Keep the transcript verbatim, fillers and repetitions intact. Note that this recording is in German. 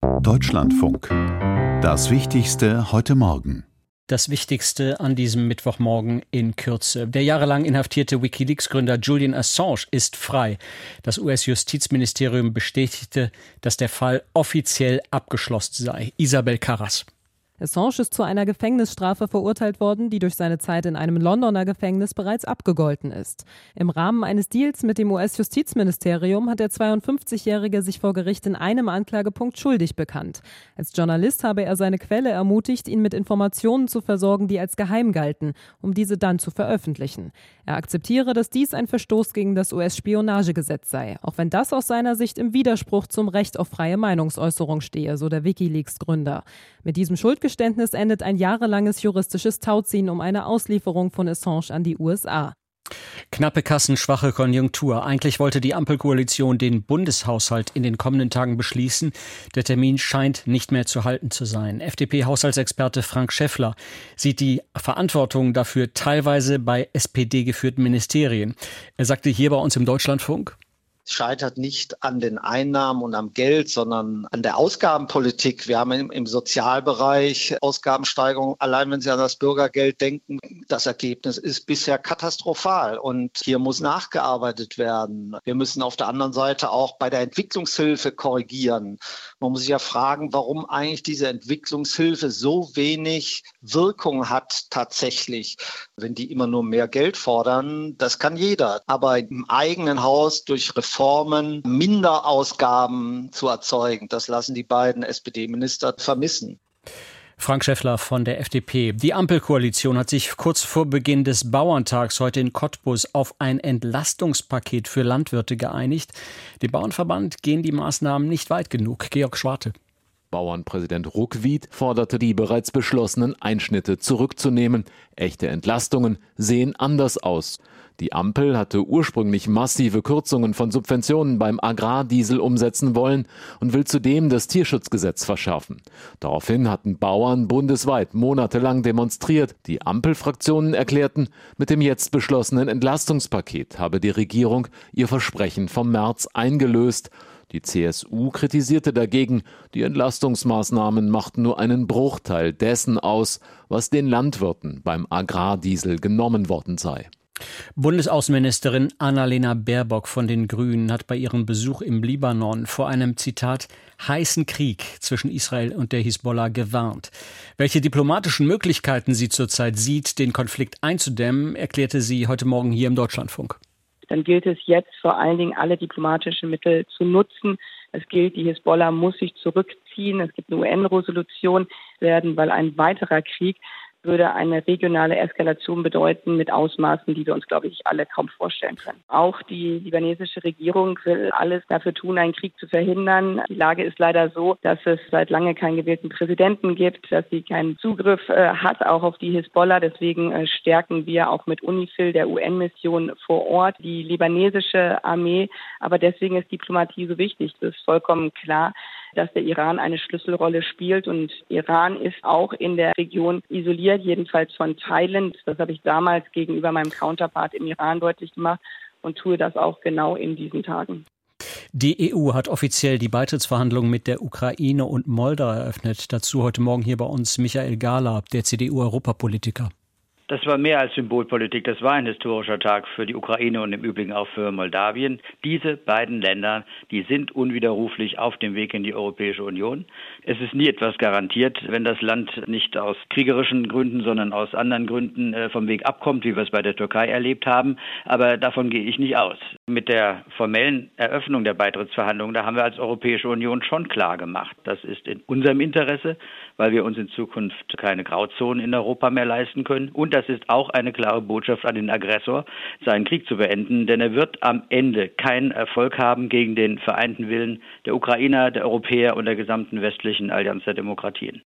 Deutschlandfunk. Das Wichtigste heute Morgen. Das Wichtigste an diesem Mittwochmorgen in Kürze. Der jahrelang inhaftierte WikiLeaks-Gründer Julian Assange ist frei. Das U S-Justizministerium bestätigte, dass der Fall offiziell abgeschlossen sei. Isabel Karras. Assange ist zu einer Gefängnisstrafe verurteilt worden, die durch seine Zeit in einem Londoner Gefängnis bereits abgegolten ist. Im Rahmen eines Deals mit dem U S-Justizministerium hat der zweiundfünfzigjährige sich vor Gericht in einem Anklagepunkt schuldig bekannt. Als Journalist habe er seine Quelle ermutigt, ihn mit Informationen zu versorgen, die als geheim galten, um diese dann zu veröffentlichen. Er akzeptiere, dass dies ein Verstoß gegen das U S-Spionagegesetz sei, auch wenn das aus seiner Sicht im Widerspruch zum Recht auf freie Meinungsäußerung stehe, so der WikiLeaks-Gründer. Mit diesem Schuldgeständnis endet ein jahrelanges juristisches Tauziehen um eine Auslieferung von Assange an die U S A. Knappe Kassen, schwache Konjunktur. Eigentlich wollte die Ampelkoalition den Bundeshaushalt in den kommenden Tagen beschließen. Der Termin scheint nicht mehr zu halten zu sein. F D P-Haushaltsexperte Frank Schäffler sieht die Verantwortung dafür teilweise bei S P D-geführten Ministerien. Er sagte hier bei uns im Deutschlandfunk: Es scheitert nicht an den Einnahmen und am Geld, sondern an der Ausgabenpolitik. Wir haben im, im Sozialbereich Ausgabensteigerung. Allein wenn Sie an das Bürgergeld denken, das Ergebnis ist bisher katastrophal. Und hier muss nachgearbeitet werden. Wir müssen auf der anderen Seite auch bei der Entwicklungshilfe korrigieren. Man muss sich ja fragen, warum eigentlich diese Entwicklungshilfe so wenig Wirkung hat tatsächlich. Wenn die immer nur mehr Geld fordern, das kann jeder. Aber im eigenen Haus durch Reformen Reformen, Minderausgaben zu erzeugen. Das lassen die beiden S P D-Minister vermissen. Frank Schäffler von der F D P. Die Ampelkoalition hat sich kurz vor Beginn des Bauerntags heute in Cottbus auf ein Entlastungspaket für Landwirte geeinigt. Dem Bauernverband gehen die Maßnahmen nicht weit genug. Georg Schwarte. Bauernpräsident Ruckwied forderte die bereits beschlossenen Einschnitte zurückzunehmen. Echte Entlastungen sehen anders aus. Die Ampel hatte ursprünglich massive Kürzungen von Subventionen beim Agrardiesel umsetzen wollen und will zudem das Tierschutzgesetz verschärfen. Daraufhin hatten Bauern bundesweit monatelang demonstriert. Die Ampelfraktionen erklärten, mit dem jetzt beschlossenen Entlastungspaket habe die Regierung ihr Versprechen vom März eingelöst. Die C S U kritisierte dagegen, die Entlastungsmaßnahmen machten nur einen Bruchteil dessen aus, was den Landwirten beim Agrardiesel genommen worden sei. Bundesaußenministerin Annalena Baerbock von den Grünen hat bei ihrem Besuch im Libanon vor einem, Zitat, heißen Krieg zwischen Israel und der Hisbollah gewarnt. Welche diplomatischen Möglichkeiten sie zurzeit sieht, den Konflikt einzudämmen, erklärte sie heute Morgen hier im Deutschlandfunk. Dann gilt es jetzt vor allen Dingen, alle diplomatischen Mittel zu nutzen. Es gilt, die Hisbollah muss sich zurückziehen. Es gibt eine U N-Resolution werden, weil ein weiterer Krieg würde eine regionale Eskalation bedeuten mit Ausmaßen, die wir uns, glaube ich, alle kaum vorstellen können. Auch die libanesische Regierung will alles dafür tun, einen Krieg zu verhindern. Die Lage ist leider so, dass es seit lange keinen gewählten Präsidenten gibt, dass sie keinen Zugriff äh, hat, auch auf die Hisbollah. Deswegen äh, stärken wir auch mit UNIFIL, der U N-Mission vor Ort, die libanesische Armee. Aber deswegen ist Diplomatie so wichtig. Es ist vollkommen klar, dass der Iran eine Schlüsselrolle spielt. Und Iran ist auch in der Region isoliert, jedenfalls von Teilen. Das habe ich damals gegenüber meinem Counterpart im Iran deutlich gemacht und tue das auch genau in diesen Tagen. Die E U hat offiziell die Beitrittsverhandlungen mit der Ukraine und Moldau eröffnet. Dazu heute Morgen hier bei uns Michael Gahler, der C D U-Europapolitiker. Das war mehr als Symbolpolitik, das war ein historischer Tag für die Ukraine und im Übrigen auch für Moldawien. Diese beiden Länder, die sind unwiderruflich auf dem Weg in die Europäische Union. Es ist nie etwas garantiert, wenn das Land nicht aus kriegerischen Gründen, sondern aus anderen Gründen vom Weg abkommt, wie wir es bei der Türkei erlebt haben. Aber davon gehe ich nicht aus. Mit der formellen Eröffnung der Beitrittsverhandlungen, da haben wir als Europäische Union schon klar gemacht, das ist in unserem Interesse, weil wir uns in Zukunft keine Grauzonen in Europa mehr leisten können. Und das ist auch eine klare Botschaft an den Aggressor, seinen Krieg zu beenden, denn er wird am Ende keinen Erfolg haben gegen den vereinten Willen der Ukrainer, der Europäer und der gesamten westlichen Allianz der Demokratien.